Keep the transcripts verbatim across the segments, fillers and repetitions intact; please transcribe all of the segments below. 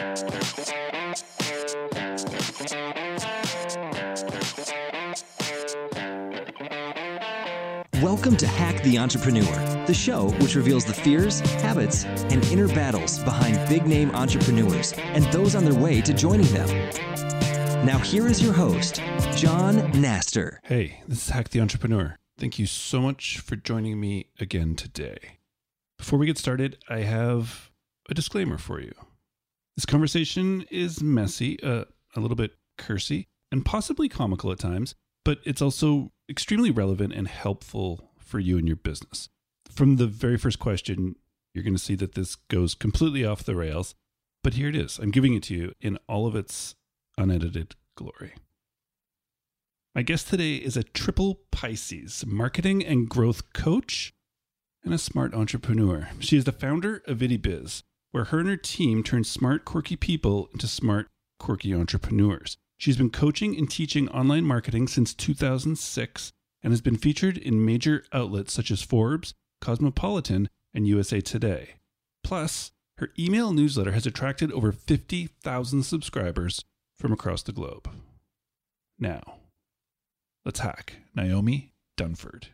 Welcome to Hack the Entrepreneur, the show which reveals the fears, habits, and inner battles behind big-name entrepreneurs and those on their way to joining them. Now here is your host, John Naster. Hey, this is Hack the Entrepreneur. Thank you so much for joining me again today. Before we get started, I have a disclaimer for you. This conversation is messy, uh, a little bit cursy, and possibly comical at times, but it's also extremely relevant and helpful for you and your business. From the very first question, you're going to see that this goes completely off the rails, but here it is. I'm giving it to you in all of its unedited glory. My guest today is a triple Pisces, marketing and growth coach, and a smart entrepreneur. She is the founder of IddyBiz, where her and her team turn smart, quirky people into smart, quirky entrepreneurs. She's been coaching and teaching online marketing since two thousand six and has been featured in major outlets such as Forbes, Cosmopolitan, and U S A Today. Plus, her email newsletter has attracted over fifty thousand subscribers from across the globe. Now, let's hack Naomi Dunford.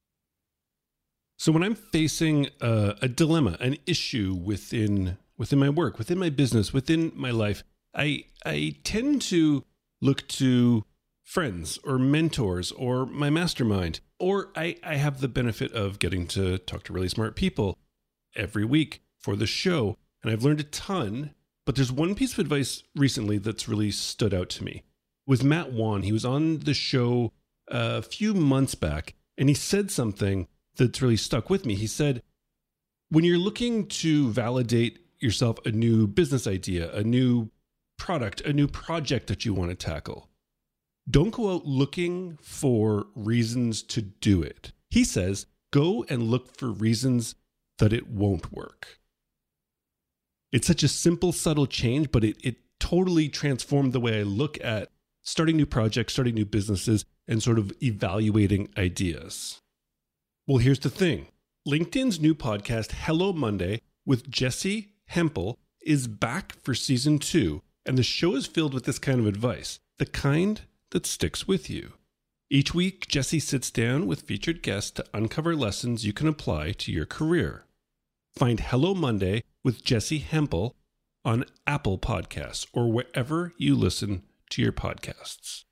So when I'm facing a, a dilemma, an issue within within my work, within my business, within my life, I I tend to look to friends or mentors or my mastermind, or I, I have the benefit of getting to talk to really smart people every week for the show. And I've learned a ton, but there's one piece of advice recently that's really stood out to me. With Matt Wan, he was on the show a few months back, and he said something that's really stuck with me. He said, when you're looking to validate yourself a new business idea, a new product, a new project that you want to tackle, don't go out looking for reasons to do it. He says, go and look for reasons that it won't work. It's such a simple, subtle change, but it, it totally transformed the way I look at starting new projects, starting new businesses, and sort of evaluating ideas. Well, here's the thing. LinkedIn's new podcast, Hello Monday, with Jessi Hempel, is back for season two. And the show is filled with this kind of advice, the kind that sticks with you. Each week, Jessi sits down with featured guests to uncover lessons you can apply to your career. Find Hello Monday with Jessi Hempel on Apple Podcasts or wherever you listen to your podcasts.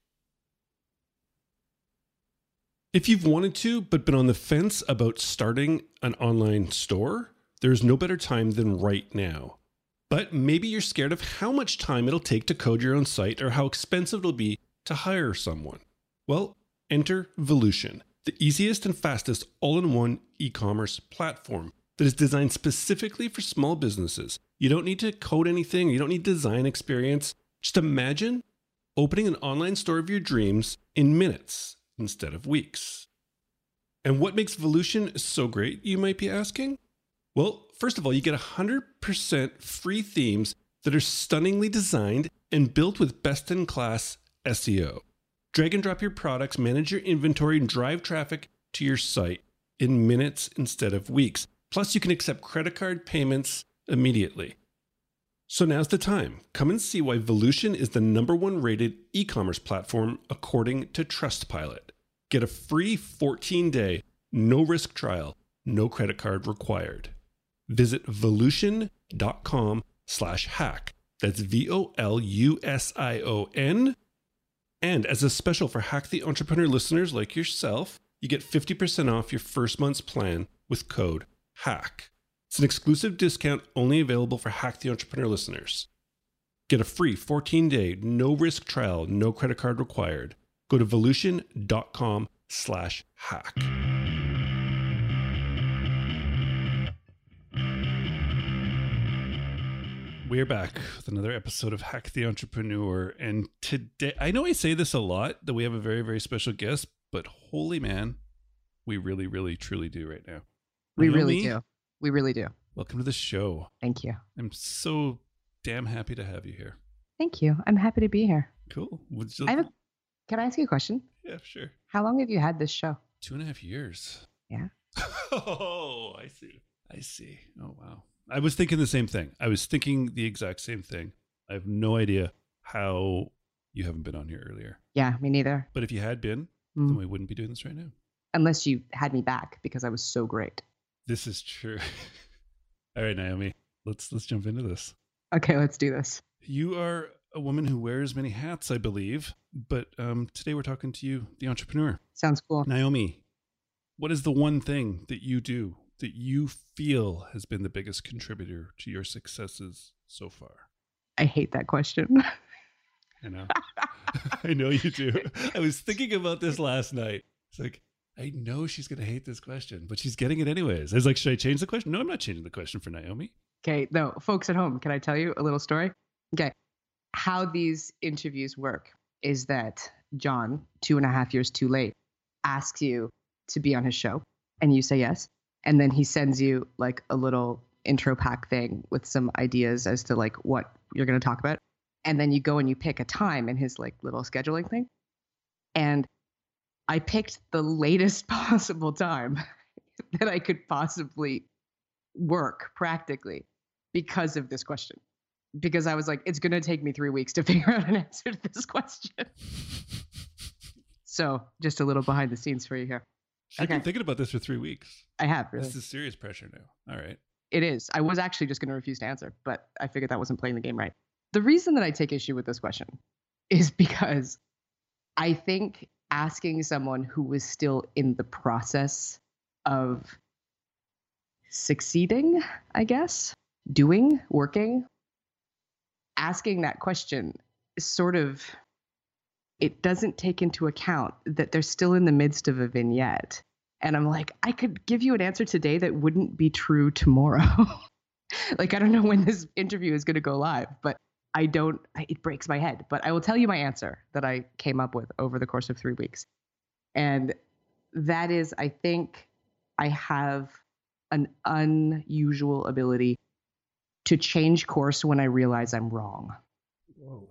If you've wanted to, but been on the fence about starting an online store, there's no better time than right now. But maybe you're scared of how much time it'll take to code your own site or how expensive it'll be to hire someone. Well, enter Volution, the easiest and fastest all-in-one e-commerce platform that is designed specifically for small businesses. You don't need to code anything. You don't need design experience. Just imagine opening an online store of your dreams in minutes instead of weeks. And what makes Volution so great, you might be asking? Well, first of all, you get one hundred percent free themes that are stunningly designed and built with best-in-class S E O. Drag and drop your products, manage your inventory, and drive traffic to your site in minutes instead of weeks. Plus, you can accept credit card payments immediately. So now's the time. Come and see why Volution is the number one rated e-commerce platform according to Trustpilot. Get a free fourteen-day, no-risk trial, no credit card required. Visit volution.com slash hack. That's V O L U S I O N. And as a special for Hack the Entrepreneur listeners like yourself, you get fifty percent off your first month's plan with code HACK. It's an exclusive discount only available for Hack the Entrepreneur listeners. Get a free fourteen-day, no-risk trial, no credit card required. Go to volution.com slash hack. We're back with another episode of Hack the Entrepreneur. And today, I know I say this a lot, that we have a very, very special guest, but holy man, we really, really, truly do right now. We Naomi, really do. We really do. Welcome to the show. Thank you. I'm so damn happy to have you here. Thank you. I'm happy to be here. Cool. Would you... I have a, can I ask you a question? Yeah, sure. How long have you had this show? Two and a half years. Yeah. Oh, I see. I see. Oh, wow. I was thinking the same thing. I was thinking the exact same thing. I have no idea how you haven't been on here earlier. Yeah, me neither. But if you had been, Mm. then we wouldn't be doing this right now. Unless you had me back because I was so great. This is true. All right, Naomi, let's let's jump into this. Okay, let's do this. You are a woman who wears many hats, I believe, but um, today we're talking to you, the entrepreneur. Sounds cool. Naomi, what is the one thing that you do that you feel has been the biggest contributor to your successes so far? I hate that question. I know. I know you do. I was thinking about this last night. It's like, I know she's going to hate this question, but she's getting it anyways. I was like, should I change the question? No, I'm not changing the question for Naomi. Okay, no, folks at home, can I tell you a little story? Okay, how these interviews work is that John, two and a half years too late, asks you to be on his show, and you say yes. And then he sends you like a little intro pack thing with some ideas as to like what you're going to talk about. And then you go and you pick a time in his like little scheduling thing. And I picked the latest possible time that I could possibly work practically because of this question. Because I was like, it's going to take me three weeks to figure out an answer to this question. So just a little behind the scenes for you here. She's Okay. been thinking about this for three weeks. I have really. This is serious pressure now. All right. It is. I was actually just going to refuse to answer, but I figured that wasn't playing the game right. The reason that I take issue with this question is because I think asking someone who is still in the process of succeeding, I guess, doing, working, asking that question is sort of, it doesn't take into account that they're still in the midst of a vignette. And I'm like, I could give you an answer today that wouldn't be true tomorrow. Like, I don't know when this interview is going to go live, but I don't, it breaks my head. But I will tell you my answer that I came up with over the course of three weeks. And that is, I think I have an unusual ability to change course when I realize I'm wrong. Whoa.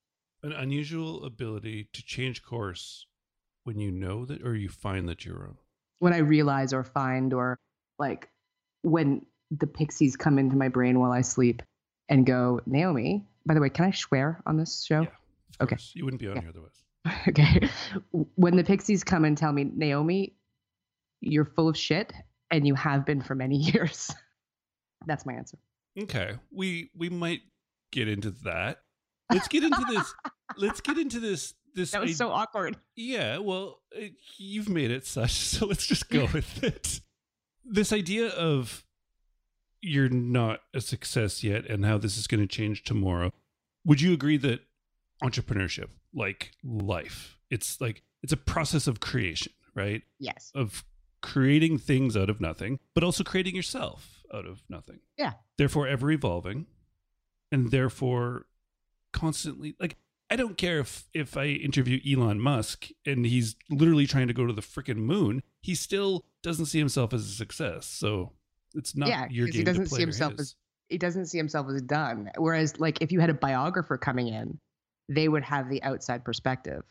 An unusual ability to change course when you know that or you find that you're wrong. When I realize or find, or like when the pixies come into my brain while I sleep and go, Naomi, by the way, can I swear on this show? Yeah, of Okay. course. You wouldn't be on Yeah. here otherwise. Okay. When the pixies come and tell me, Naomi, you're full of shit and you have been for many years. That's my answer. Okay. We we might get into that. Let's get into this. Let's get into this. This That was id- so awkward. Yeah, well, it, you've made it such, so let's just go with it. This idea of you're not a success yet and how this is going to change tomorrow. Would you agree that entrepreneurship, like life, it's like it's a process of creation, right? Yes. Of creating things out of nothing, but also creating yourself out of nothing. Yeah. Therefore, ever evolving, and therefore constantly like. I don't care if, if I interview Elon Musk and he's literally trying to go to the freaking moon. He still doesn't see himself as a success. So it's not Yeah, your 'cause game he doesn't to play see or himself his. as he doesn't see himself as done. Whereas, like, if you had a biographer coming in, they would have the outside perspective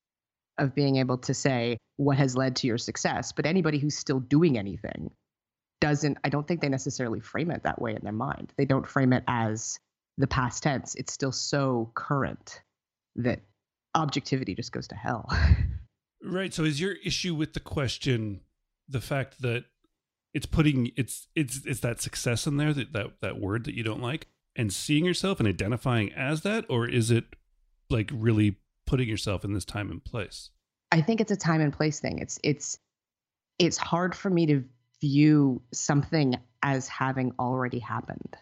of being able to say what has led to your success. But anybody who's still doing anything doesn't, I don't think they necessarily frame it that way in their mind. They don't frame it as the past tense. It's still so current that objectivity just goes to hell. Right. So is your issue with the question the fact that it's putting it's it's it's that success in there, that that, that word that you don't like, and seeing yourself and identifying as that, or is it like really putting yourself in this time and place? I think it's a time and place thing. It's it's it's hard for me to view something as having already happened.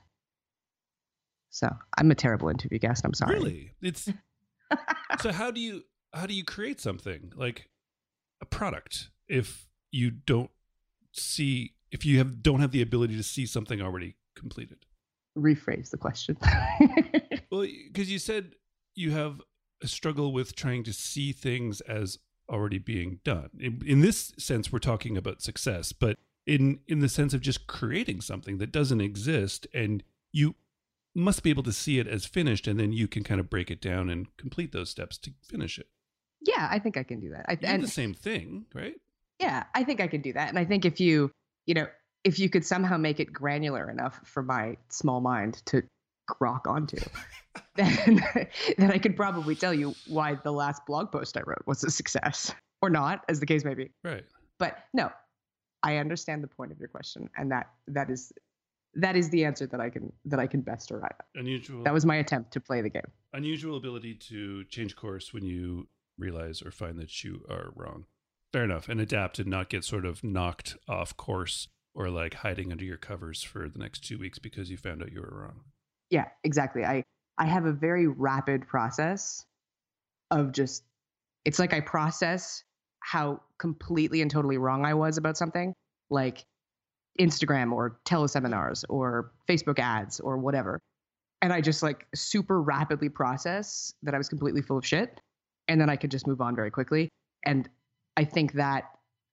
So I'm a terrible interview guest. I'm sorry. Really? It's so how do you how do you create something like a product if you don't see if you have don't have the ability to see something already completed? Rephrase the question. Well, because you said you have a struggle with trying to see things as already being done. In, in this sense, we're talking about success, but in in the sense of just creating something that doesn't exist, and you must be able to see it as finished, and then you can kind of break it down and complete those steps to finish it. Yeah, I think I can do that. I, You do and the same thing, right? yeah, I think I can do that. And I think if you, you know, if you could somehow make it granular enough for my small mind to grok onto, then, then I could probably tell you why the last blog post I wrote was a success or not, as the case may be. Right. But no, I understand the point of your question, and that that is that is the answer that I can that I can best arrive at. Unusual. That was my attempt to play the game. Unusual ability to change course when you realize or find that you are wrong. Fair enough. And adapt and not get sort of knocked off course or like hiding under your covers for the next two weeks because you found out you were wrong. Yeah, exactly. I, I have a very rapid process of just, it's like I process how completely and totally wrong I was about something, like Instagram or teleseminars or Facebook ads or whatever. And I just like super rapidly process that I was completely full of shit. And then I could just move on very quickly. And I think that,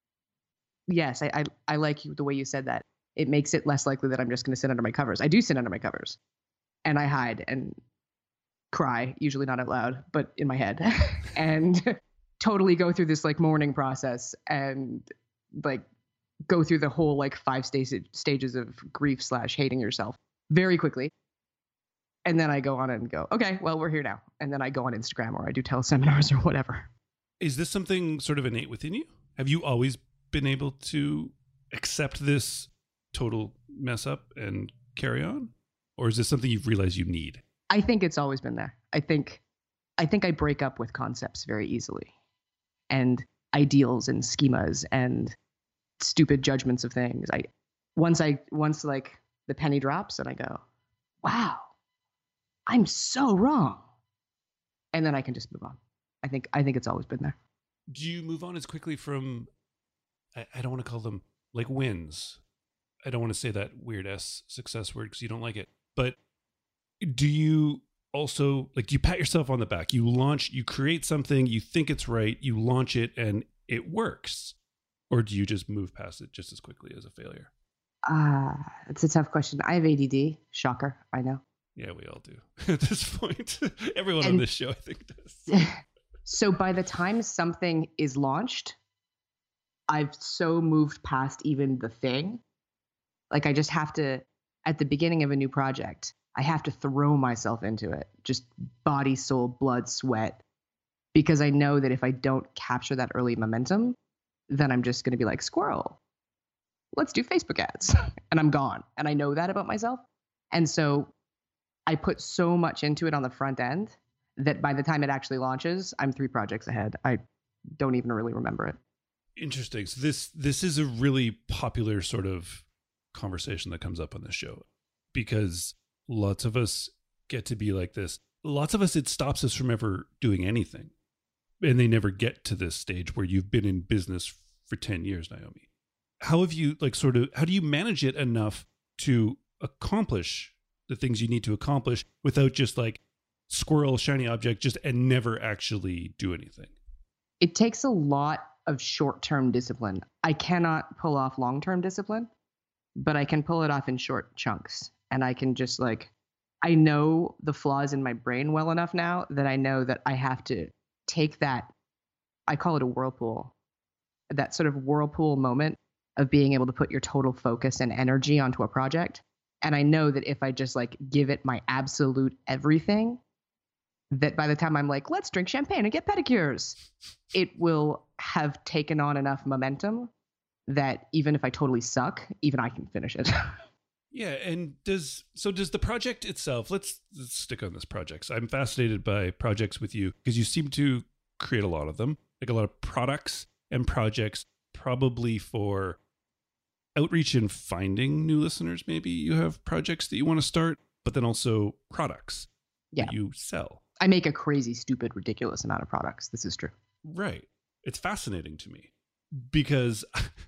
yes, I, I, I like you, the way you said that. It makes it less likely that I'm just going to sit under my covers. I do sit under my covers and I hide and cry, usually not out loud, but in my head, and totally go through this like mourning process and like go through the whole like five stage, stages of grief slash hating yourself very quickly. And then I go on and go, okay, well, we're here now. And then I go on Instagram or I do teleseminars or whatever. Is this something sort of innate within you? Have you always been able to accept this total mess up and carry on? Or is this something you've realized you need? I think it's always been there. I think, I think I break up with concepts very easily, and ideals and schemas and stupid judgments of things. I, once I, once like the penny drops and I go, wow, I'm so wrong. And then I can just move on. I think, I think it's always been there. Do you move on as quickly from, I, I don't want to call them like wins. I don't want to say that weird S success word because you don't like it. But do you also, like, do you pat yourself on the back? You launch, you create something, you think it's right, you launch it and it works. Or do you just move past it just as quickly as a failure? Ah, uh, it's a tough question. I have A D D. Shocker. I know. Yeah, we all do at this point. Everyone and on this show, I think, does. So by the time something is launched, I've so moved past even the thing. Like I just have to, at the beginning of a new project, I have to throw myself into it. Just body, soul, blood, sweat. Because I know that if I don't capture that early momentum, then I'm just going to be like, squirrel, let's do Facebook ads. And I'm gone. And I know that about myself. And so I put so much into it on the front end that by the time it actually launches, I'm three projects ahead. I don't even really remember it. Interesting. So this this is a really popular sort of conversation that comes up on this show, because lots of us get to be like this. Lots of us, it stops us from ever doing anything. And they never get to this stage where you've been in business for ten years, Naomi. How have you, like, sort of, how do you manage it enough to accomplish the things you need to accomplish without just like squirrel, shiny object, just and never actually do anything? It takes a lot of short-term discipline. I cannot pull off long-term discipline, but I can pull it off in short chunks. And I can just like, I know the flaws in my brain well enough now that I know that I have to take that, I call it a whirlpool, that sort of whirlpool moment of being able to put your total focus and energy onto a project. And I know that if I just like give it my absolute everything, that by the time I'm like, let's drink champagne and get pedicures, it will have taken on enough momentum that even if I totally suck, even I can finish it. Yeah. And does, so does the project itself, let's, let's stick on this project. So I'm fascinated by projects with you because you seem to create a lot of them, like a lot of products and projects, probably for outreach and finding new listeners. Maybe you have projects that you want to start, but then also products yeah. that you sell. I make a crazy, stupid, ridiculous amount of products. This is true. Right. It's fascinating to me because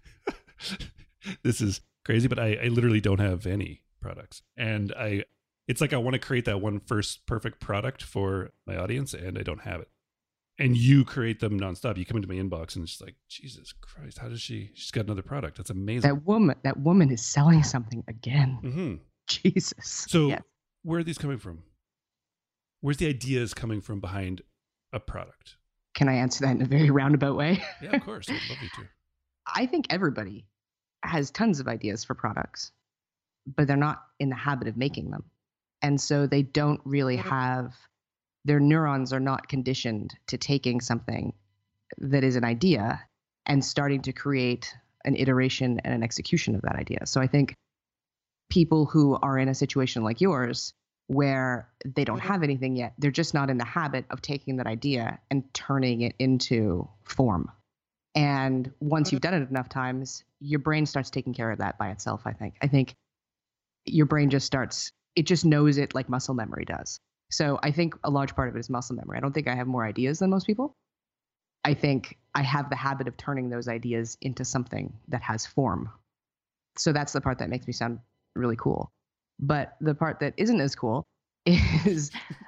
this is crazy, but I, I literally don't have any products. And I, it's like I want to create that one first perfect product for my audience, and I don't have it. And you create them nonstop. You come into my inbox and it's just like, Jesus Christ, how does she, she's got another product. That's amazing. That woman, that woman is selling something again. Mm-hmm. Jesus. So yes. Where are these coming from? Where's the ideas coming from behind a product? Can I answer that in a very roundabout way? Yeah, of course. I'd love you to. I think everybody has tons of ideas for products, but they're not in the habit of making them. And so they don't really have, their neurons are not conditioned to taking something that is an idea and starting to create an iteration and an execution of that idea. So I think people who are in a situation like yours, where they don't have anything yet, they're just not in the habit of taking that idea and turning it into form. And once you've done it enough times, your brain starts taking care of that by itself, I think. I think your brain just starts, it just knows it like muscle memory does. So I think a large part of it is muscle memory. I don't think I have more ideas than most people. I think I have the habit of turning those ideas into something that has form. So that's the part that makes me sound really cool. But the part that isn't as cool is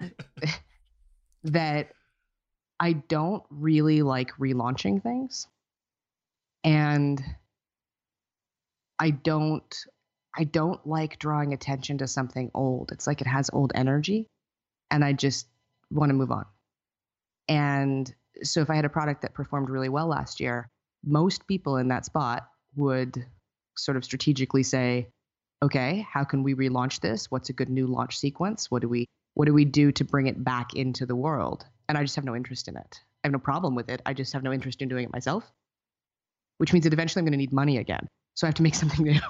that I don't really like relaunching things. And I don't I don't like drawing attention to something old. It's like it has old energy and I just want to move on. And so if I had a product that performed really well last year, most people in that spot would sort of strategically say, okay, how can we relaunch this? What's a good new launch sequence? What do we what do we do to bring it back into the world? And I just have no interest in it. I have no problem with it. I just have no interest in doing it myself, which means that eventually I'm going to need money again. So I have to make something new.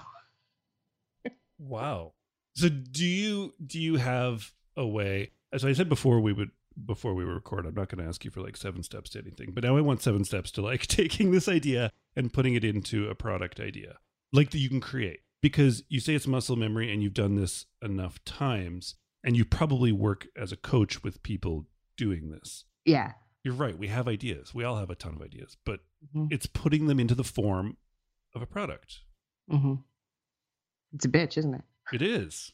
Wow. So do you do you have a way, as I said before we would before we record, I'm not going to ask you for like seven steps to anything, but now I want seven steps to like taking this idea and putting it into a product idea like that you can create. Because you say it's muscle memory and you've done this enough times and you probably work as a coach with people doing this. Yeah. You're right. We have ideas. We all have a ton of ideas, but Mm-hmm. it's putting them into the form of a product. Mm-hmm. It's a bitch, isn't it? It is.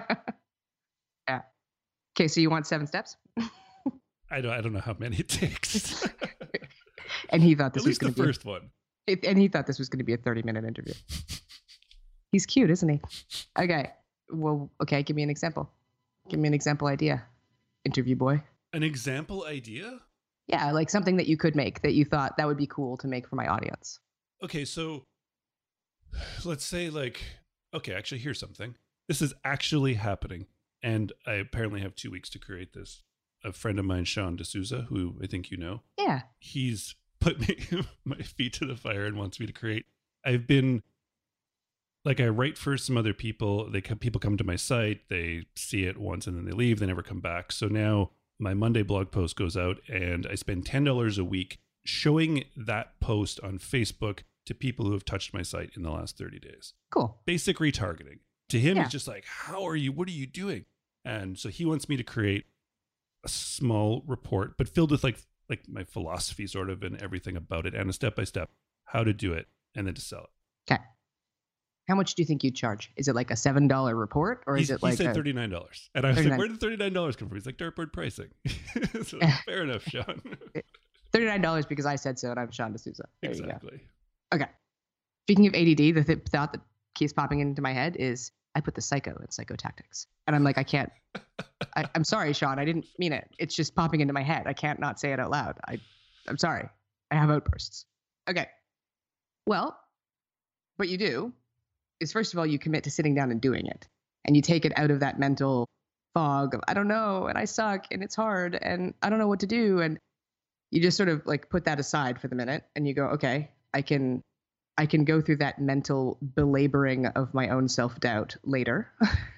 Yeah. Okay, so you want seven steps? I don't I don't know how many it takes. And he thought this At was least going the to be first one. It, and he thought this was going to be a thirty minute interview. He's cute, isn't he? Okay. Well, okay. Give me an example. Give me an example idea. Interview boy. An example idea? Yeah, like something that you could make that you thought that would be cool to make for my audience. Okay, so let's say like, okay, actually here's something. This is actually happening. And I apparently have two weeks to create this. A friend of mine, Sean D'Souza, who I think you know. Yeah. He's put me my feet to the fire and wants me to create. I've been like, I write for some other people. They come, people come to my site, they see it once and then they leave. They never come back. So now my Monday blog post goes out and I spend ten dollars a week showing that post on Facebook to people who have touched my site in the last thirty days. Cool. Basic retargeting. To him, Yeah. it's just like, how are you? What are you doing? And so he wants me to create a small report, but filled with like like my philosophy sort of and everything about it and a step by step how to do it and then to sell it. Okay. How much do you think you'd charge? Is it like a seven dollar report or is He's, it like he said a, thirty-nine dollars. And I was thirty-nine like, where did thirty-nine dollars come from? He's like, Dartboard pricing. So fair enough, Sean. thirty-nine dollars because I said so and I'm Sean D'Souza. There you go. Exactly. Okay. Speaking of A D D, the th- thought that keeps popping into my head is I put the psycho in psychotactics. And I'm like, I can't, I, I'm sorry, Sean. I didn't mean it. It's just popping into my head. I can't not say it out loud. I, I'm sorry. I have outbursts. Okay. Well, what you do is first of all, you commit to sitting down and doing it. And you take it out of that mental fog of, I don't know, and I suck, and it's hard, and I don't know what to do. And you just sort of like put that aside for the minute and you go, okay, I can I can go through that mental belaboring of my own self-doubt later.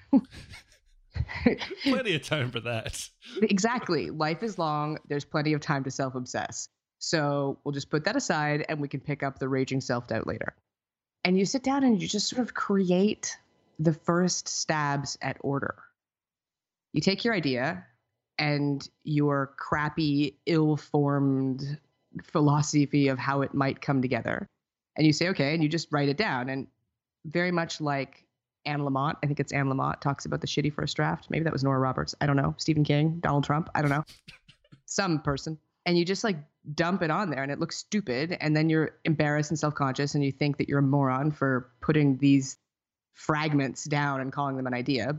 Plenty of time for that. Exactly. Life is long. There's plenty of time to self-obsess. So we'll just put that aside and we can pick up the raging self-doubt later. And you sit down and you just sort of create the first stabs at order. You take your idea and your crappy, ill-formed philosophy of how it might come together. And you say, okay, and you just write it down. And very much like Anne Lamott, I think it's Anne Lamott, talks about the shitty first draft. Maybe that was Nora Roberts. I don't know. Stephen King, Donald Trump. I don't know. Some person. And you just like dump it on there and it looks stupid. And then you're embarrassed and self-conscious and you think that you're a moron for putting these fragments down and calling them an idea.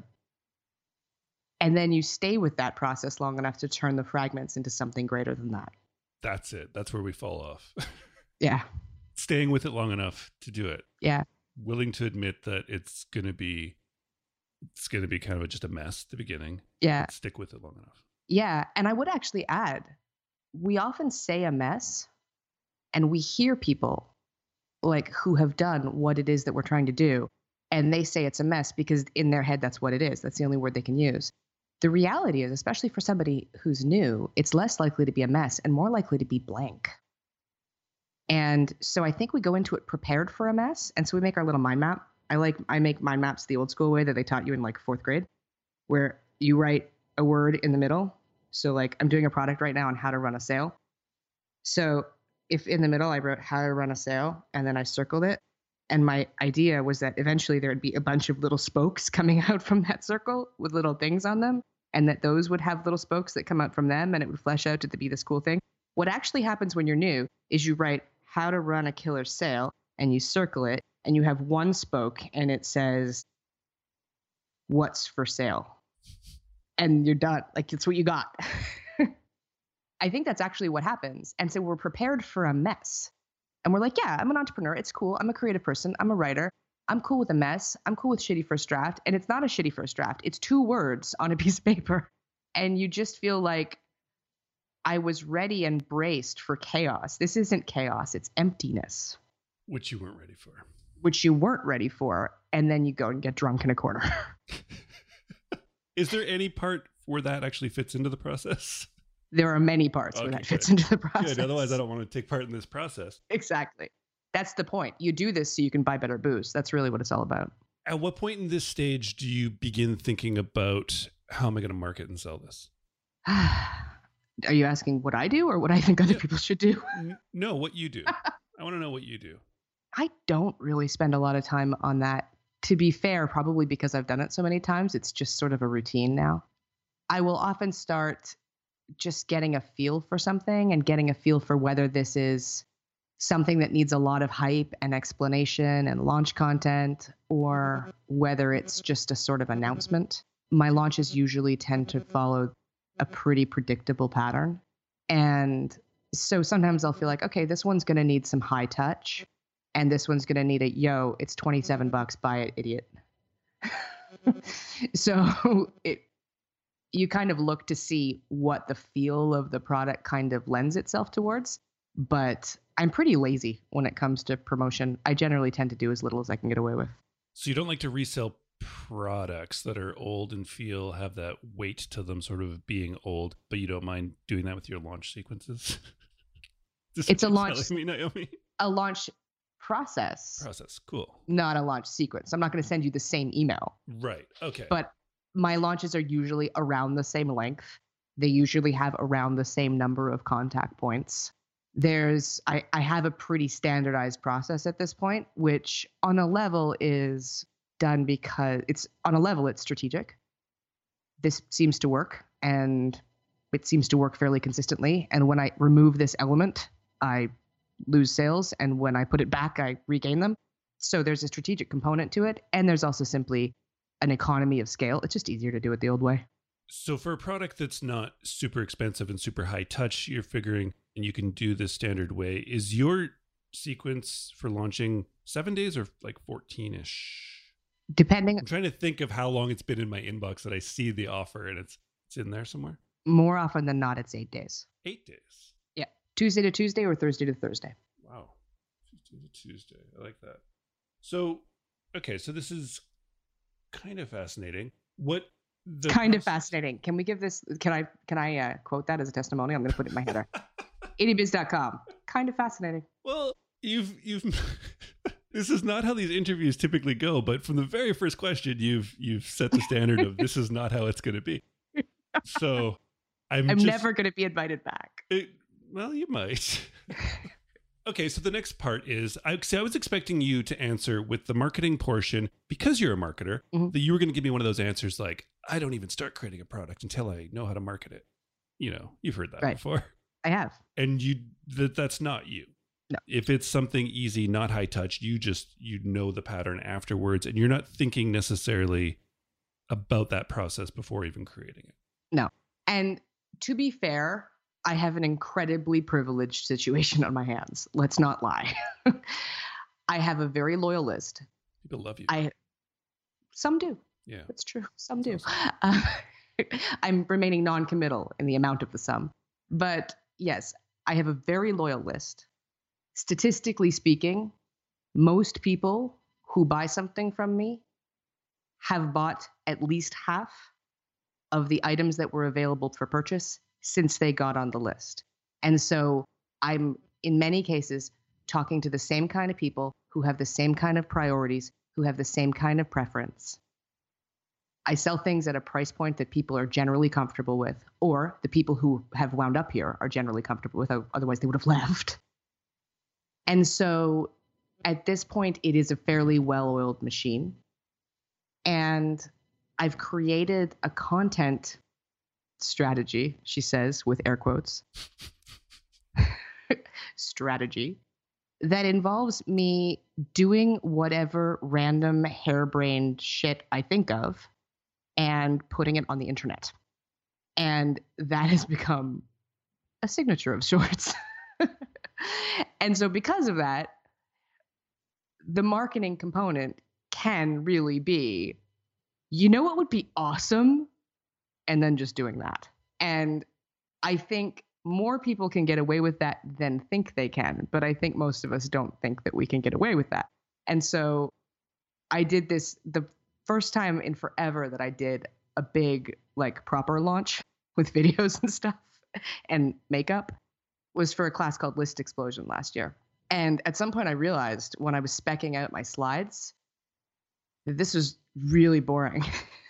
And then you stay with that process long enough to turn the fragments into something greater than that. That's it. That's where we fall off. Yeah. Staying with it long enough to do it. Yeah. Willing to admit that it's going to be it's going to be kind of a, just a mess at the beginning. Yeah. But stick with it long enough. Yeah. And I would actually add, we often say a mess and we hear people like who have done what it is that we're trying to do. And they say it's a mess because in their head, that's what it is. That's the only word they can use. The reality is, especially for somebody who's new, it's less likely to be a mess and more likely to be blank. And so I think we go into it prepared for a mess. And so we make our little mind map. I like, I make mind maps the old school way that they taught you in like fourth grade, where you write a word in the middle. So like I'm doing a product right now on how to run a sale. So if in the middle I wrote how to run a sale and then I circled it. And my idea was that eventually there would be a bunch of little spokes coming out from that circle with little things on them. And that those would have little spokes that come out from them and it would flesh out to be this cool thing. What actually happens when you're new is you write how to run a killer sale and you circle it and you have one spoke and it says, what's for sale? And you're done. Like it's what you got. I think that's actually what happens. And so we're prepared for a mess. And we're like, yeah, I'm an entrepreneur. It's cool. I'm a creative person. I'm a writer. I'm cool with a mess. I'm cool with shitty first draft. And it's not a shitty first draft. It's two words on a piece of paper. And you just feel like I was ready and braced for chaos. This isn't chaos. It's emptiness. Which you weren't ready for. Which you weren't ready for. And then you go and get drunk in a corner. Is there any part where that actually fits into the process? There are many parts Okay, where that good. fits into the process. Good. Otherwise, I don't want to take part in this process. Exactly. That's the point. You do this so you can buy better booze. That's really what it's all about. At what point in this stage do you begin thinking about how am I going to market and sell this? Are you asking what I do or what I think other Yeah. people should do? N- No, what you do. I want to know what you do. I don't really spend a lot of time on that. To be fair, probably because I've done it so many times, it's just sort of a routine now. I will often start just getting a feel for something and getting a feel for whether this is something that needs a lot of hype and explanation and launch content, or whether it's just a sort of announcement. My launches usually tend to follow a pretty predictable pattern. And so sometimes I'll feel like, okay, this one's going to need some high touch. And this one's going to need a, yo, it's twenty-seven bucks, buy it, idiot. So it, you kind of look to see what the feel of the product kind of lends itself towards. But I'm pretty lazy when it comes to promotion. I generally tend to do as little as I can get away with. So you don't like to resell products that are old and feel have that weight to them, sort of being old, but you don't mind doing that with your launch sequences? This It's a is launch- telling me, Naomi. A launch process, Process. Cool. not a launch sequence. I'm not going to send you the same email, Right. Okay. but my launches are usually around the same length. They usually have around the same number of contact points. There's, I, I have a pretty standardized process at this point, which on a level is done because it's on a level, it's strategic. This seems to work and it seems to work fairly consistently. And when I remove this element, I lose sales. And when I put it back, I regain them. So there's a strategic component to it. And there's also simply an economy of scale. It's just easier to do it the old way. So for a product that's not super expensive and super high touch, you're figuring, and you can do this standard way, is your sequence for launching seven days or like fourteen-ish? Depending, I'm trying to think of how long it's been in my inbox that I see the offer and it's it's in there somewhere. more often than not, it's eight days. Eight days. Yeah. Tuesday to Tuesday or Thursday to Thursday. Wow. Tuesday to Tuesday. I like that. So, okay, so this is kind of fascinating. What the Kind of process- fascinating. Can we give this, can I, can I uh, quote that as a testimony? I'm going to put it in my header. itty biz dot com. Kind of fascinating. Well, you've you've this is not how these interviews typically go, but from the very first question, you've you've set the standard of this is not how it's going to be. So, I'm, I'm just, never going to be invited back. It, well, you might. Okay, so the next part is I, see, I was expecting you to answer with the marketing portion because you're a marketer. Mhm. That you were going to give me one of those answers like, I don't even start creating a product until I know how to market it. You know, you've heard that Right. before. I have. And you that that's not you. No. If it's something easy, not high touch, you just you know the pattern afterwards, and you're not thinking necessarily about that process before even creating it. No. And to be fair, I have an incredibly privileged situation on my hands. Let's not lie. I have a very loyal list. People love you. I some do. Yeah. That's true. Some do. Awesome. Uh, I'm remaining non-committal in the amount of the sum. But yes, I have a very loyal list. Statistically speaking, most people who buy something from me have bought at least half of the items that were available for purchase since they got on the list. And so I'm, in many cases, talking to the same kind of people who have the same kind of priorities, who have the same kind of preference. I sell things at a price point that people are generally comfortable with, or the people who have wound up here are generally comfortable with, otherwise they would have left. And so at this point, it is a fairly well-oiled machine. And I've created a content strategy, she says, with air quotes, strategy, that involves me doing whatever random harebrained shit I think of and putting it on the internet. And that has become a signature of sorts. And so because of that, the marketing component can really be, you know what would be awesome? And then just doing that. And I think more people can get away with that than think they can. But I think most of us don't think that we can get away with that. And so I did this the first time in forever that I did a big, like, proper launch with videos and stuff and makeup was for a class called List Explosion last year. And at some point I realized when I was speccing out my slides that this was really boring.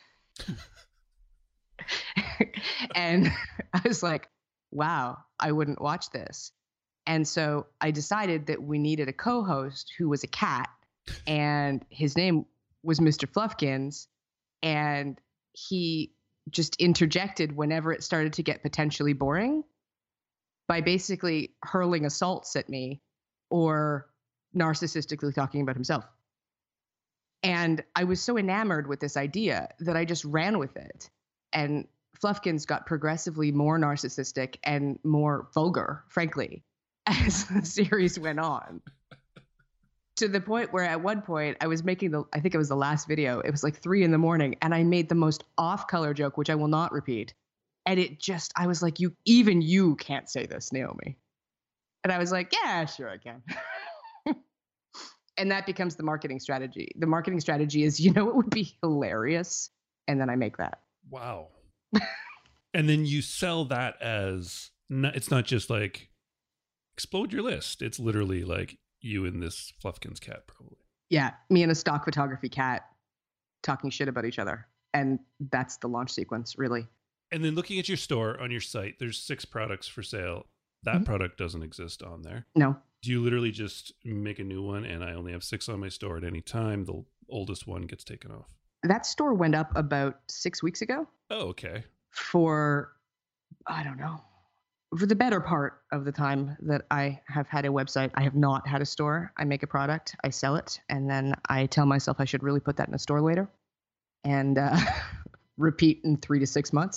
And I was like, wow, I wouldn't watch this. And so I decided that we needed a co-host who was a cat, and his name was Mister Fluffkins, and he just interjected whenever it started to get potentially boring by basically hurling assaults at me or narcissistically talking about himself. And I was so enamored with this idea that I just ran with it. And Fluffkins got progressively more narcissistic and more vulgar, frankly, as the series went on. To the point where at one point I was making the, I think it was the last video, it was like three in the morning, and I made the most off-color joke, which I will not repeat. And it just, I was like, you, even you can't say this, Naomi. And I was like, yeah, sure I can. And that becomes the marketing strategy. The marketing strategy is, you know, it would be hilarious. And then I make that. Wow. And then you sell that as, it's not just like explode your list. It's literally like you and this Fluffkins cat, probably. Yeah. Me and a stock photography cat talking shit about each other. And that's the launch sequence, really. And then looking at your store on your site, there's six products for sale. That mm-hmm. product doesn't exist on there. No. Do you literally just make a new one and I only have six on my store at any time? The oldest one gets taken off. That store went up about six weeks ago. Oh, okay. For, I don't know, for the better part of the time that I have had a website, I have not had a store. I make a product, I sell it, and then I tell myself I should really put that in a store later and uh, repeat in three to six months.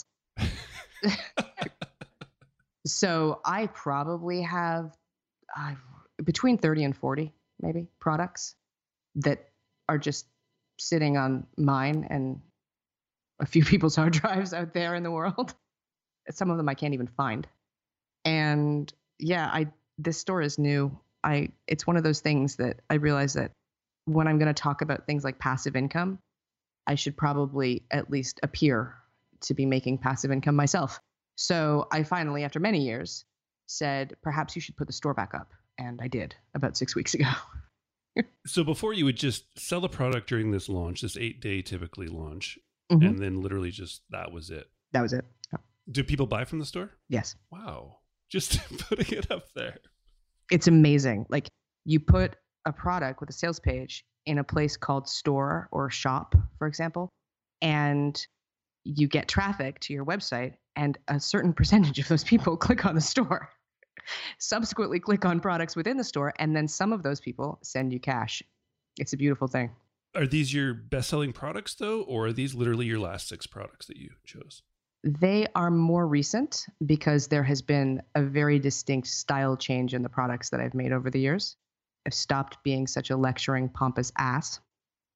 So I probably have uh, between thirty and forty, maybe, products that are just sitting on mine and a few people's hard drives out there in the world. Some of them I can't even find. And yeah, I this store is new. I it's one of those things that I realize that when I'm going to talk about things like passive income, I should probably at least appear to be making passive income myself. So I finally, after many years, said, perhaps you should put the store back up. And I did about six weeks ago. So before you would just sell the product during this launch, this eight day typically launch, mm-hmm. and then literally just that was it. That was it. Yeah. Do people buy from the store? Yes. Wow. Just putting it up there. It's amazing. Like, you put a product with a sales page in a place called store or shop, for example, and you get traffic to your website, and a certain percentage of those people click on the store, subsequently click on products within the store, and then some of those people send you cash. It's a beautiful thing. Are these your best-selling products, though, or are these literally your last six products that you chose? They are more recent because there has been a very distinct style change in the products that I've made over the years. I've stopped being such a lecturing, pompous ass.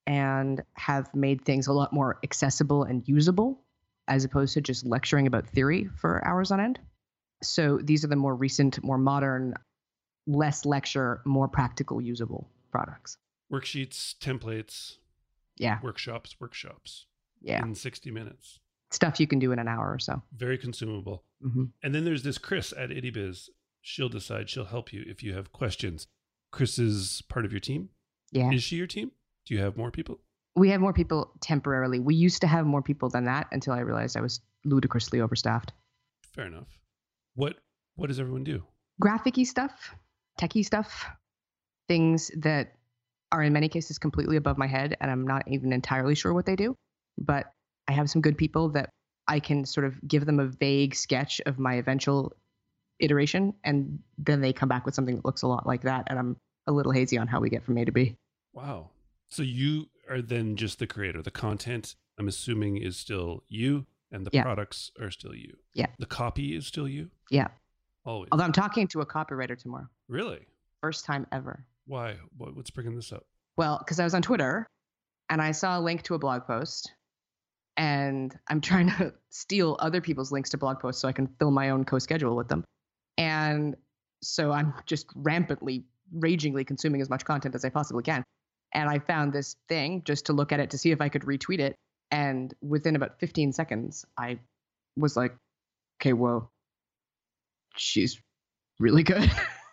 and have made things a lot more accessible and usable as opposed to just lecturing about theory for hours on end. So these are the more recent, more modern, less lecture, more practical, usable products. Worksheets, templates, Yeah. workshops, workshops Yeah. in sixty minutes. Stuff you can do in an hour or so. Very consumable. Mm-hmm. And then there's this Chris at IttyBiz. She'll decide, she'll help you if you have questions. Chris is part of your team? Yeah. Is she your team? Do you have more people? We have more people temporarily. We used to have more people than that until I realized I was ludicrously overstaffed. Fair enough. What What does everyone do? Graphic-y stuff, techie stuff, things that are in many cases completely above my head, and I'm not even entirely sure what they do. But I have some good people that I can sort of give them a vague sketch of my eventual iteration, and then they come back with something that looks a lot like that, and I'm a little hazy on how we get from A to B. Wow. So you are then just the creator. The content, I'm assuming, is still you, and the Yeah. products are still you. Yeah. The copy is still you? Yeah. Always. Although I'm talking to a copywriter tomorrow. Really? First time ever. Why? What, what's bringing this up? Well, because I was on Twitter and I saw a link to a blog post, and I'm trying to steal other people's links to blog posts so I can fill my own co-schedule with them. And so I'm just rampantly, ragingly consuming as much content as I possibly can. And I found this thing just to look at it to see if I could retweet it. And within about fifteen seconds, I was like, okay, whoa, she's really good.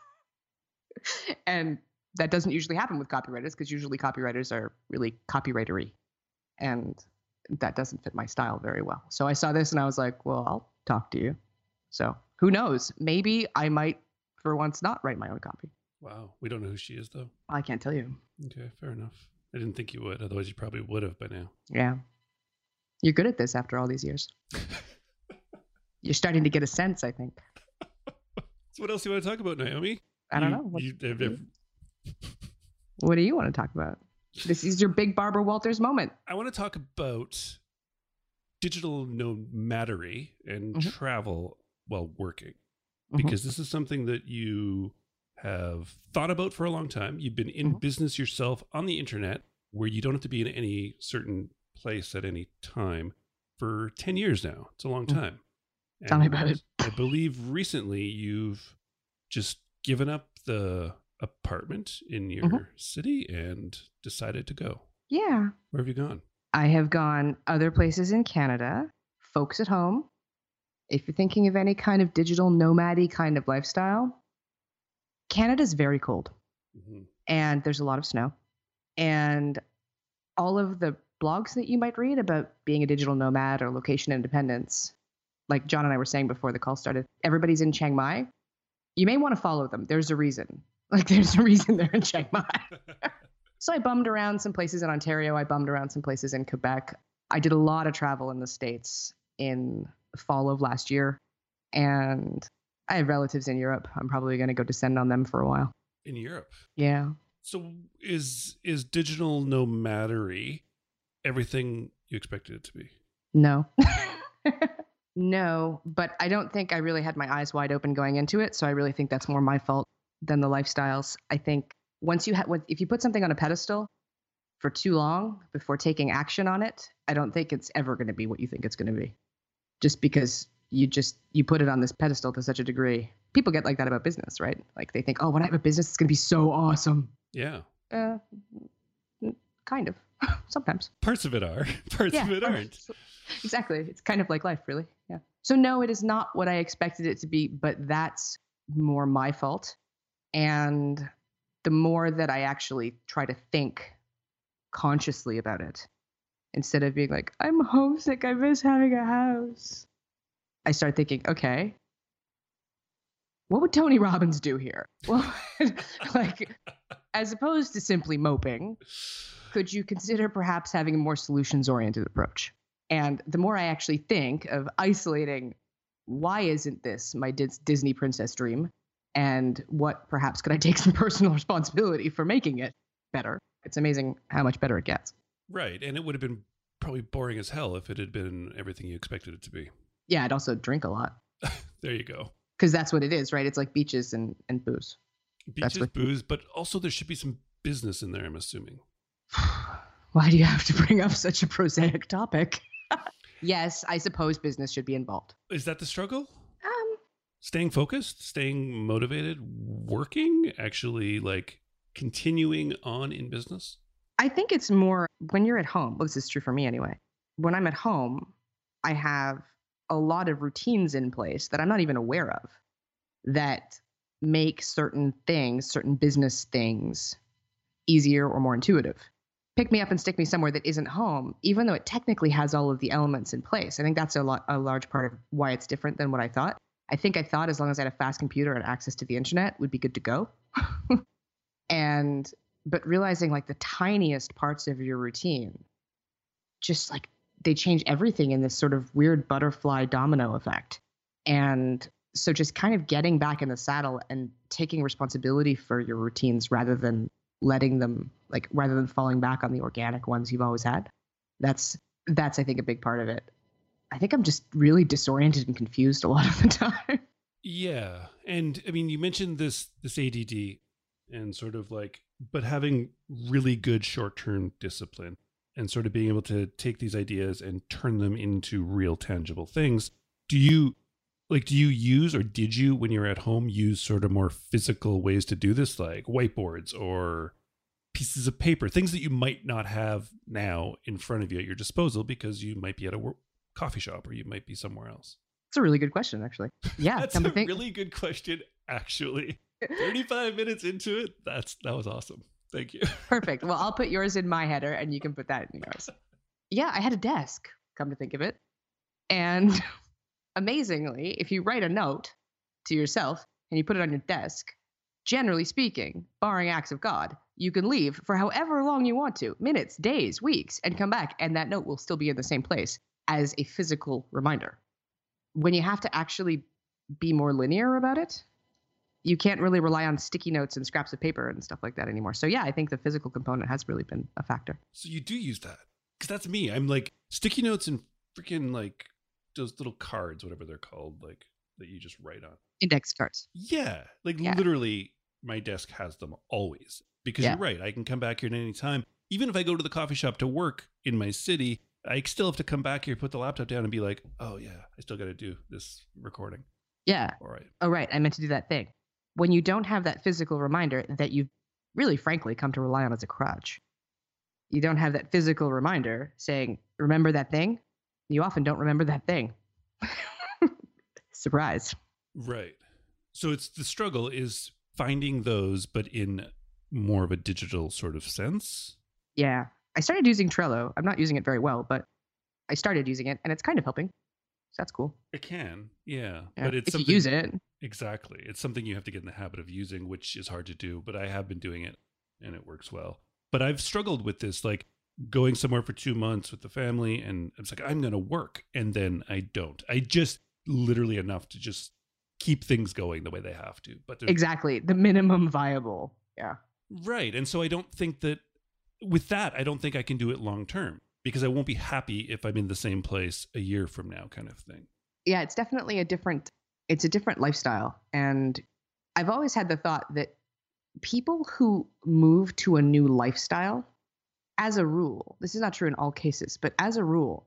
And that doesn't usually happen with copywriters, because usually copywriters are really copywritery. And that doesn't fit my style very well. So I saw this and I was like, well, I'll talk to you. So who knows? Maybe I might, for once, not write my own copy. Wow. We don't know who she is, though. I can't tell you. Okay, fair enough. I didn't think you would. Otherwise, you probably would have by now. Yeah. You're good at this after all these years. You're starting to get a sense, I think. So what else do you want to talk about, Naomi? I don't You- know. What, you- if- if- what do you want to talk about? This is your big Barbara Walters moment. I want to talk about digital nomadery and Mhm. travel while working, Mhm. because this is something that you have thought about for a long time. You've been in Mhm. business yourself on the internet, where you don't have to be in any certain place at any time for ten years now. It's a long Mhm. time. Tell me about it. I believe recently you've just given up the apartment in your Mhm. city and decided to go. Yeah. Where have you gone? I have gone other places in Canada, folks at home. If you're thinking of any kind of digital nomad-y kind of lifestyle, Canada's very cold. Mm-hmm. And there's a lot of snow. And all of the blogs that you might read about being a digital nomad or location independence, like John and I were saying before the call started, everybody's in Chiang Mai. You may want to follow them. There's a reason. Like, there's a reason they're in Chiang Mai. So I bummed around some places in Ontario. I bummed around some places in Quebec. I did a lot of travel in the States in the fall of last year. And I have relatives in Europe. I'm probably going to go descend on them for a while. In Europe. Yeah. So is is digital nomadery everything you expected it to be? No. No, but I don't think I really had my eyes wide open going into it. So I really think that's more my fault than the lifestyles. I think once you have, if you put something on a pedestal for too long before taking action on it, I don't think it's ever going to be what you think it's going to be. Just because you just, you put it on this pedestal to such a degree. People get like that about business, right? Like they think, oh, when I have a business, it's going to be so awesome. Yeah. Uh, kind of. Sometimes. Parts of it are. Parts Yeah, of it aren't. Exactly. It's kind of like life, really. Yeah. So no, it is not what I expected it to be, but that's more my fault. And the more that I actually try to think consciously about it, instead of being like, I'm homesick, I miss having a house, I start thinking, okay, what would Tony Robbins do here? Well, like, as opposed to simply moping, could you consider perhaps having a more solutions-oriented approach? And the more I actually think of isolating, why isn't this my Dis- Disney princess dream? And what perhaps could I take some personal responsibility for making it better? It's amazing how much better it gets. Right. And it would have been probably boring as hell if it had been everything you expected it to be. Yeah, I'd also drink a lot. There you go. Because that's what it is, right? It's like beaches and, and booze. Beaches, what- booze, but also there should be some business in there, I'm assuming. Why do you have to bring up such a prosaic topic? Yes, I suppose business should be involved. Is that the struggle? Um, Staying focused, staying motivated, working, actually like continuing on in business? I think it's more when you're at home. Well, this is true for me anyway. When I'm at home, I have a lot of routines in place that I'm not even aware of that make certain things, certain business things, easier or more intuitive. Pick me up and stick me somewhere that isn't home, even though it technically has all of the elements in place. I think that's a, lot, a large part of why it's different than what I thought. I think I thought as long as I had a fast computer and access to the internet, we'd be good to go. and but realizing like the tiniest parts of your routine, just like they change everything in this sort of weird butterfly domino effect. And so just kind of getting back in the saddle and taking responsibility for your routines rather than letting them, like rather than falling back on the organic ones you've always had. That's, that's I think a big part of it. I think I'm just really disoriented and confused a lot of the time. Yeah. And I mean, you mentioned this, this A D D and sort of like, but having really good short-term discipline and sort of being able to take these ideas and turn them into real tangible things. Do you like, do you use, or did you, when you're at home, use sort of more physical ways to do this, like whiteboards or pieces of paper, things that you might not have now in front of you at your disposal because you might be at a work, coffee shop or you might be somewhere else? It's a really good question, actually. Yeah. That's a think- really good question, actually. thirty-five minutes into it. That's, that was awesome. Thank you. Perfect. Well, I'll put yours in my header and you can put that in yours. Yeah, I had a desk, come to think of it. And amazingly, if you write a note to yourself and you put it on your desk, generally speaking, barring acts of God, you can leave for however long you want to, minutes, days, weeks, and come back. And that note will still be in the same place as a physical reminder. When you have to actually be more linear about it, you can't really rely on sticky notes and scraps of paper and stuff like that anymore. So yeah, I think the physical component has really been a factor. So you do use that? Because that's me. I'm like sticky notes and freaking like those little cards, whatever they're called, like that you just write on. Index cards. Yeah. Like yeah. Literally my desk has them always. Because yeah. You're right. I can come back here at any time. Even if I go to the coffee shop to work in my city, I still have to come back here, put the laptop down and be like, oh yeah, I still got to do this recording. Yeah. All right. Oh, right. I meant to do that thing. When you don't have that physical reminder that you've really, frankly, come to rely on as a crutch, you don't have that physical reminder saying, remember that thing? You often don't remember that thing. Surprise. Right. So it's the struggle is finding those, but in more of a digital sort of sense. Yeah. I started using Trello. I'm not using it very well, but I started using it and it's kind of helping. So that's cool. It can. Yeah. yeah. But it's if something, you use it. Exactly. It's something you have to get in the habit of using, which is hard to do, but I have been doing it and it works well. But I've struggled with this, like going somewhere for two months with the family and it's like, I'm going to work. And then I don't. I just literally enough to just keep things going the way they have to. But exactly. The minimum viable. Yeah. Right. And so I don't think that with that, I don't think I can do it long term because I won't be happy if I'm in the same place a year from now kind of thing. Yeah, it's definitely a different, it's a different lifestyle. And I've always had the thought that people who move to a new lifestyle, as a rule, this is not true in all cases, but as a rule,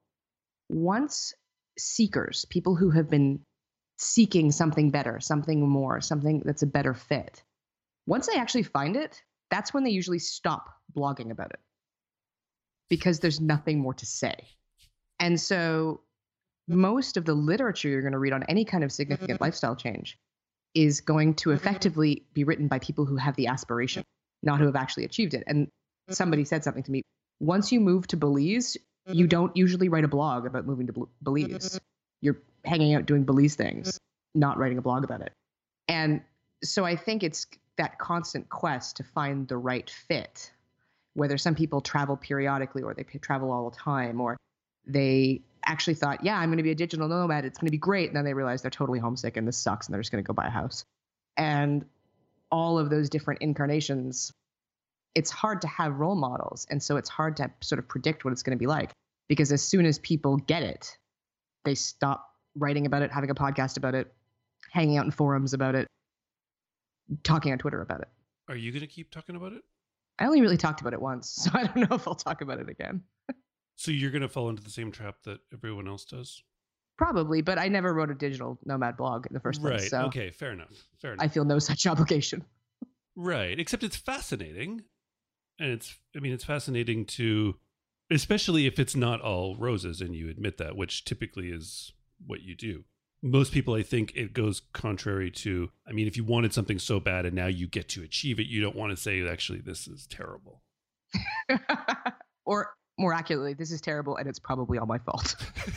once seekers, people who have been seeking something better, something more, something that's a better fit, once they actually find it, that's when they usually stop blogging about it because there's nothing more to say. And so most of the literature you're going to read on any kind of significant lifestyle change is going to effectively be written by people who have the aspiration, not who have actually achieved it. And somebody said something to me. Once you move to Belize, you don't usually write a blog about moving to Belize. You're hanging out doing Belize things, not writing a blog about it. And so I think it's that constant quest to find the right fit, whether some people travel periodically or they travel all the time, or they actually thought, yeah, I'm going to be a digital nomad. It's going to be great. And then they realize they're totally homesick and this sucks and they're just going to go buy a house. And all of those different incarnations, it's hard to have role models. And so it's hard to sort of predict what it's going to be like because as soon as people get it, they stop writing about it, having a podcast about it, hanging out in forums about it, talking on Twitter about it. Are you going to keep talking about it? I only really talked about it once, so I don't know if I'll talk about it again. So you're going to fall into the same trap that everyone else does? Probably, but I never wrote a digital nomad blog in the first place. Right. So Okay. Fair enough. Fair enough. I feel no such obligation. Right. Except it's fascinating. And it's, I mean, it's fascinating to, especially if it's not all roses and you admit that, which typically is what you do. Most people, I think it goes contrary to, I mean, if you wanted something so bad and now you get to achieve it, you don't want to say, actually, this is terrible. Or more accurately, this is terrible and it's probably all my fault.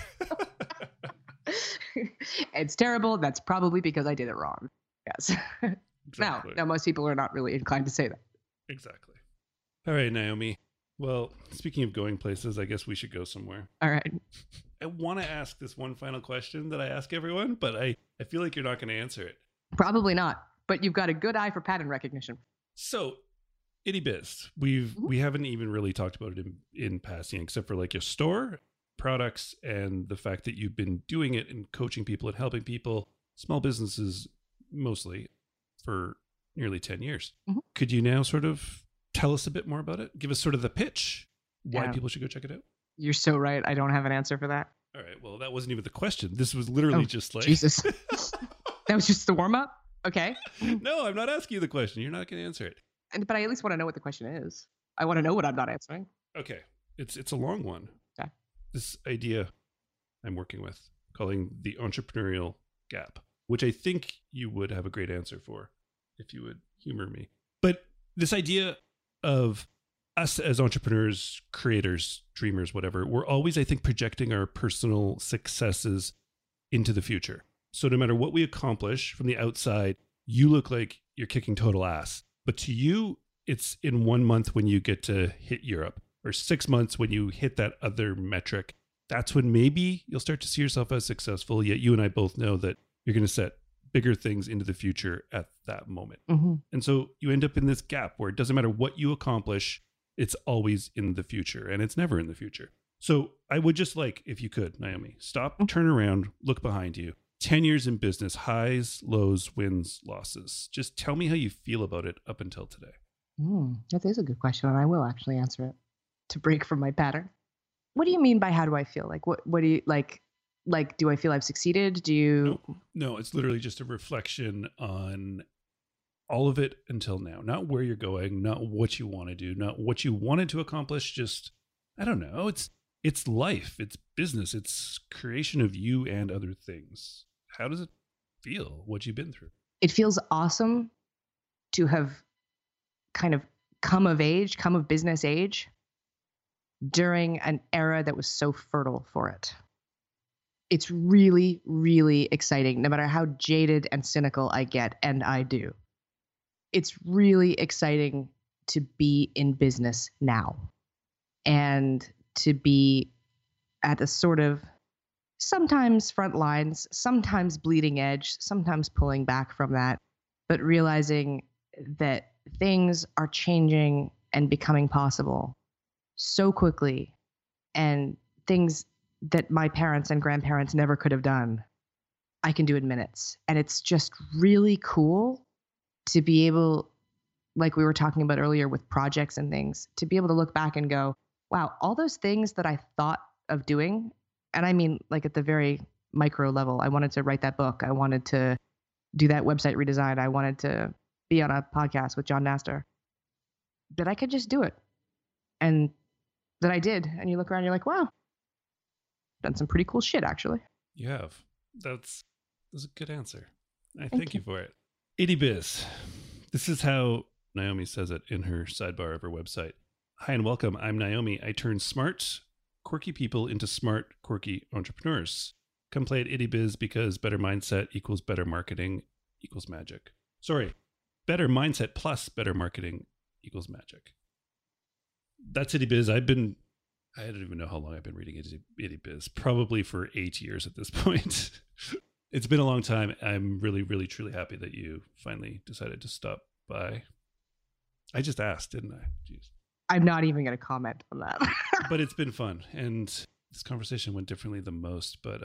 It's terrible. That's probably because I did it wrong. Yes. Exactly. Now, now, most people are not really inclined to say that. Exactly. All right, Naomi. Well, speaking of going places, I guess we should go somewhere. All right. I want to ask this one final question that I ask everyone, but I, I feel like you're not going to answer it. Probably not. But you've got a good eye for pattern recognition. So, Itty Biz, we've Mm-hmm. we haven't even really talked about it in, in passing, except for like your store, products, and the fact that you've been doing it and coaching people and helping people, small businesses mostly, for nearly ten years. Mm-hmm. Could you now sort of tell us a bit more about it? Give us sort of the pitch, why Yeah. people should go check it out? You're so right. I don't have an answer for that. All right. Well, that wasn't even the question. This was literally Oh, just like Jesus. That was just the warm up. Okay. No, I'm not asking you the question. You're not going to answer it. And, but I at least want to know what the question is. I want to know what I'm not answering. Okay. It's it's a long one. Okay. This idea I'm working with, calling the entrepreneurial gap, which I think you would have a great answer for if you would humor me. But this idea of us as entrepreneurs, creators, dreamers, whatever, we're always, I think, projecting our personal successes into the future. So no matter what we accomplish from the outside, you look like you're kicking total ass. But to you, it's in one month when you get to hit Europe, or six months when you hit that other metric. That's when maybe you'll start to see yourself as successful. Yet you and I both know that you're going to set bigger things into the future at that moment. Mm-hmm. And so you end up in this gap where it doesn't matter what you accomplish, it's always in the future, and it's never in the future. So I would just like, if you could, Naomi, stop, turn around, look behind you. ten years in business, highs, lows, wins, losses. Just tell me how you feel about it up until today. Mm, that is a good question, and I will actually answer it to break from my pattern. What do you mean by how do I feel? Like, what, what do you, like, like, do I feel I've succeeded? Do you? No, no, it's literally just a reflection on all of it until now. Not where you're going, not what you want to do, not what you wanted to accomplish. Just, I don't know. It's, it's life, it's business, it's creation of you and other things. How does it feel, what you've been through? It feels awesome to have kind of come of age, come of business age during an era that was so fertile for it. It's really, really exciting, no matter how jaded and cynical I get, and I do. It's really exciting to be in business now and to be at a sort of sometimes front lines, sometimes bleeding edge, sometimes pulling back from that, but realizing that things are changing and becoming possible so quickly, and things that my parents and grandparents never could have done, I can do in minutes. And it's just really cool to be able, like we were talking about earlier with projects and things, to be able to look back and go, wow, all those things that I thought of doing, and I mean like at the very micro level, I wanted to write that book, I wanted to do that website redesign, I wanted to be on a podcast with John Nastor, that I could just do it. And that I did. And you look around, you're like, wow, done some pretty cool shit, actually. You have. That's, that's a good answer. I Thank thank you. you for it. Itty Biz. This is how Naomi says it in her sidebar of her website. Hi and welcome. I'm Naomi. I turn smart, quirky people into smart, quirky entrepreneurs. Come play at Itty Biz because better mindset equals better marketing equals magic. Sorry, better mindset plus better marketing equals magic. That's Itty Biz. I've been, I don't even know how long I've been reading Itty, Itty Biz, probably for eight years at this point. It's been a long time. I'm really, really, truly happy that you finally decided to stop by. I just asked, didn't I? Jeez. I'm not even going to comment on that. But it's been fun. And this conversation went differently than most, but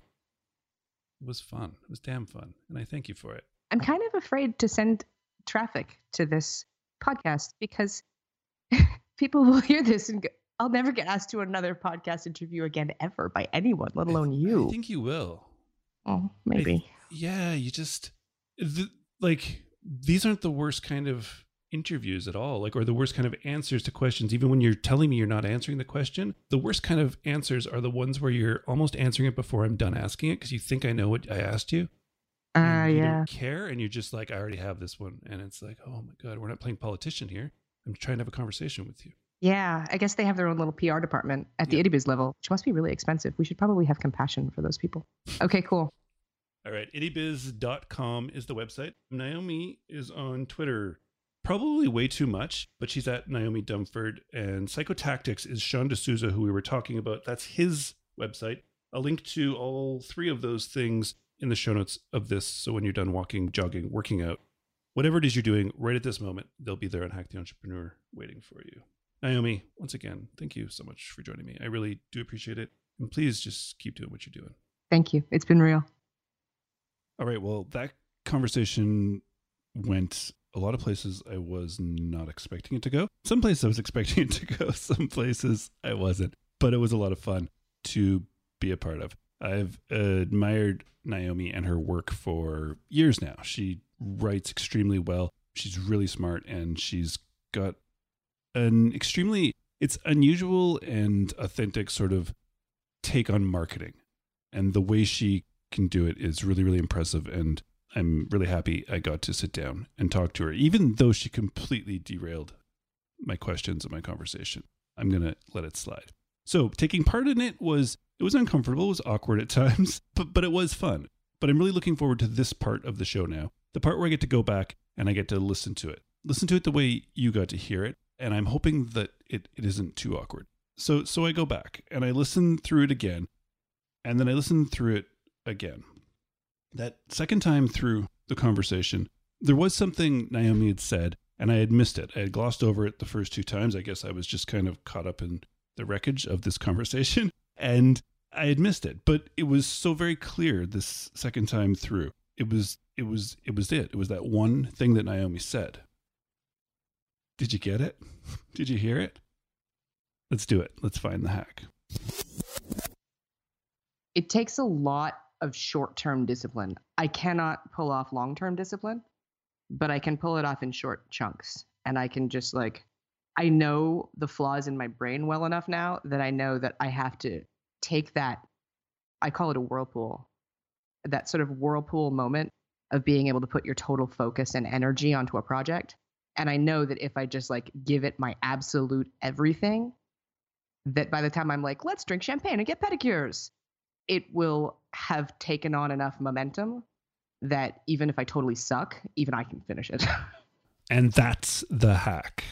it was fun. It was damn fun. And I thank you for it. I'm kind of afraid to send traffic to this podcast because People will hear this and go, I'll never get asked to another podcast interview again ever by anyone, let alone I th- you. I think you will. Oh, maybe. I, yeah, you just the, like these aren't the worst kind of interviews at all, like or the worst kind of answers to questions. Even when you're telling me you're not answering the question, the worst kind of answers are the ones where you're almost answering it before I'm done asking it because you think I know what I asked you. Uh, and you yeah. don't care, and you're just like, I already have this one, and it's like, oh my god, we're not playing politician here. I'm trying to have a conversation with you. Yeah, I guess they have their own little P R department at the Yeah. IttyBiz level, which must be really expensive. We should probably have compassion for those people. Okay, cool. All right, ittybiz dot com is the website. Naomi is on Twitter, probably way too much, but she's at Naomi Dumford. And Psychotactics is Sean D'Souza, who we were talking about. That's his website. I'll link to all three of those things in the show notes of this. So when you're done walking, jogging, working out, whatever it is you're doing right at this moment, they'll be there on Hack the Entrepreneur waiting for you. Naomi, once again, thank you so much for joining me. I really do appreciate it. And please just keep doing what you're doing. Thank you. It's been real. All right. Well, that conversation went a lot of places I was not expecting it to go. Some places I was expecting it to go. Some places I wasn't. But it was a lot of fun to be a part of. I've admired Naomi and her work for years now. She writes extremely well. She's really smart, and she's got an extremely, it's unusual and authentic sort of take on marketing. And the way she can do it is really, really impressive. And I'm really happy I got to sit down and talk to her, even though she completely derailed my questions and my conversation. I'm going to let it slide. So taking part in it was, it was uncomfortable, it was awkward at times, but, but it was fun. But I'm really looking forward to this part of the show now, the part where I get to go back and I get to listen to it. Listen to it the way you got to hear it. And I'm hoping that it, it isn't too awkward. So so I go back and I listen through it again. And then I listen through it again. That second time through the conversation, there was something Naomi had said, and I had missed it. I had glossed over it the first two times. I guess I was just kind of caught up in the wreckage of this conversation. And I had missed it. But it was so very clear this second time through. It was it was it was it. It was that one thing that Naomi said. Did you get it? Did you hear it? Let's do it. Let's find the hack. It takes a lot of short-term discipline. I cannot pull off long-term discipline, but I can pull it off in short chunks. And I can just like, I know the flaws in my brain well enough now that I know that I have to take that, I call it a whirlpool, that sort of whirlpool moment of being able to put your total focus and energy onto a project. And I know that if I just like give it my absolute everything, that by the time I'm like, let's drink champagne and get pedicures, it will have taken on enough momentum that even if I totally suck, even I can finish it. And that's the hack.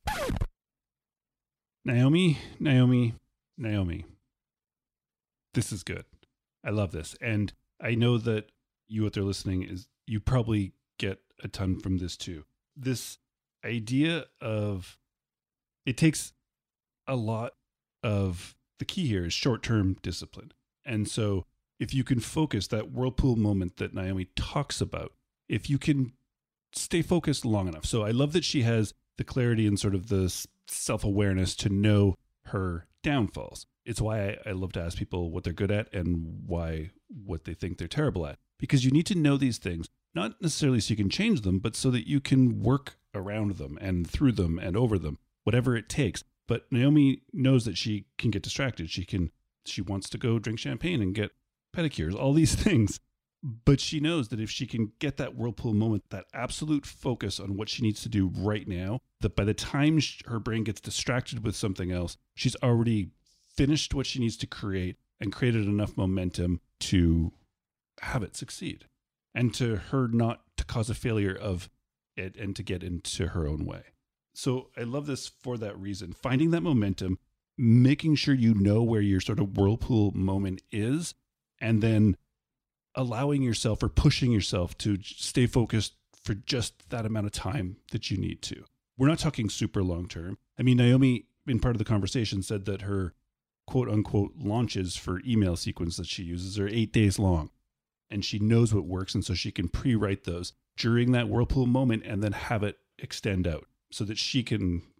Naomi, Naomi, Naomi. This is good. I love this. And I know that you out there listening is you probably get a ton from this too. This idea of it takes a lot of the key here is short-term discipline. And so if you can focus that whirlpool moment that Naomi talks about, if you can stay focused long enough. So I love that she has the clarity and sort of the self-awareness to know her downfalls. It's why I, I love to ask people what they're good at and why what they think they're terrible at. Because you need to know these things, not necessarily so you can change them, but so that you can work around them and through them and over them, whatever it takes. But Naomi knows that she can get distracted. She can, she wants to go drink champagne and get pedicures, all these things. But she knows that if she can get that whirlpool moment, that absolute focus on what she needs to do right now, that by the time her brain gets distracted with something else, she's already finished what she needs to create and created enough momentum to have it succeed and to her not to cause a failure of it and to get into her own way. So I love this for that reason. Finding that momentum, making sure you know where your sort of whirlpool moment is, and then allowing yourself or pushing yourself to stay focused for just that amount of time that you need to. We're not talking super long term. I mean, Naomi, in part of the conversation, said that her quote unquote launches for email sequence that she uses are eight days long. And she knows what works. And so she can pre-write those during that whirlpool moment and then have it extend out so that she can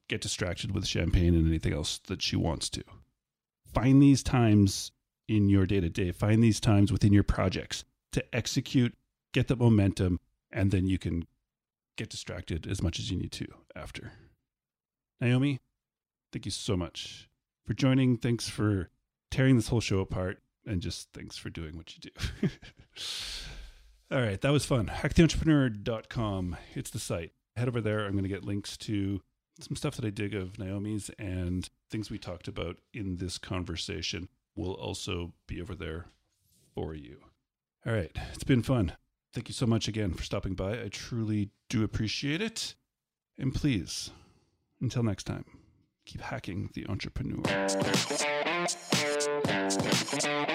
get distracted with champagne and anything else that she wants to. Find these times in your day-to-day. Find these times within your projects to execute, get the momentum, and then you can get distracted as much as you need to after. Naomi, thank you so much for joining. Thanks for tearing this whole show apart, and just thanks for doing what you do. All right, that was fun. hack the entrepreneur dot com. It's the site. Head over there. I'm going to get links to some stuff that I dig of Naomi's, and things we talked about in this conversation will also be over there for you. All right, it's been fun. Thank you so much again for stopping by. I truly do appreciate it. And please, until next time, keep hacking the entrepreneur.